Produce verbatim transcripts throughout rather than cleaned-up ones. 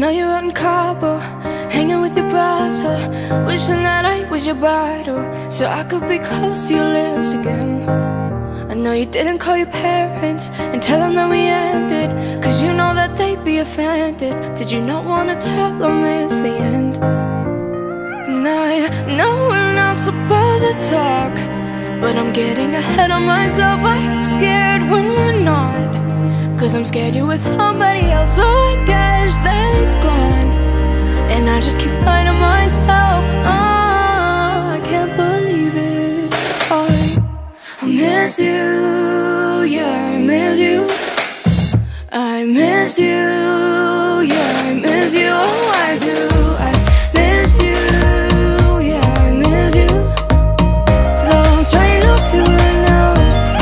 know you're out in Cabo, hanging with your brother, wishing that I was your bridal, so I could be close to your lips again. I know you didn't call your parents and tell them that we ended, cause you know that they'd be offended. Did you not wanna tell them it's the end? And I know we're not supposed to talk, but I'm getting ahead of myself. I get scared when we're not, cause I'm scared you're with somebody else. So I guess that it's gone, and I just keep lying to myself. Oh, I can't believe it. I, I miss you, yeah, I miss you. I miss you, yeah, I miss you. Oh, I do, I miss you, yeah, I miss you. Though I'm trying not to right now.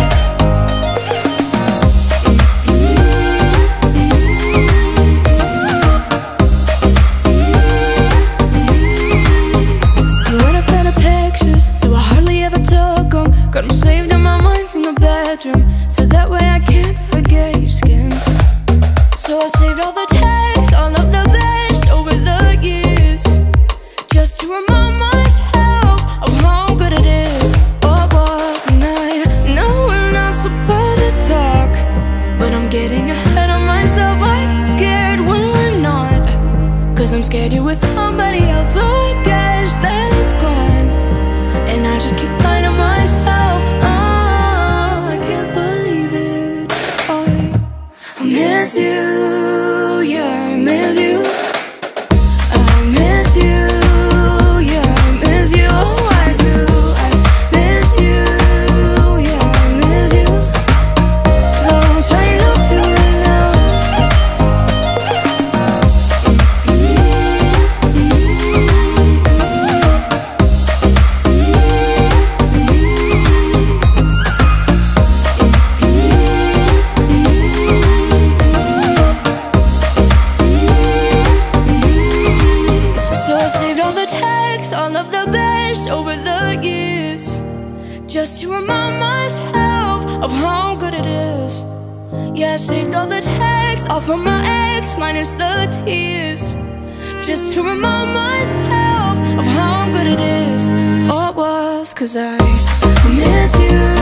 Got them saved in my mind from the bedroom, so that way I can't forget your skin. So I saved all the texts, all of the best over the years, just to remind myself of how good it is. What was, and I know we're not supposed to talk, but I'm getting ahead of myself. I get scared when we're not, cause I'm scared you're with somebody else. So I guess that it's gone, and I just keep lying to myself. Oh, I can't believe it. Oh, I miss you, yeah, I miss you. I miss you, yeah, I miss you. Oh, I do, I miss you, yeah, I miss you. Though I'm trying not to right now. All of the best over the years, just to remind myself of how good it is. Yeah, I saved all the texts, all from my ex, minus the tears, just to remind myself of how good it is. Oh, it was, cause I miss you.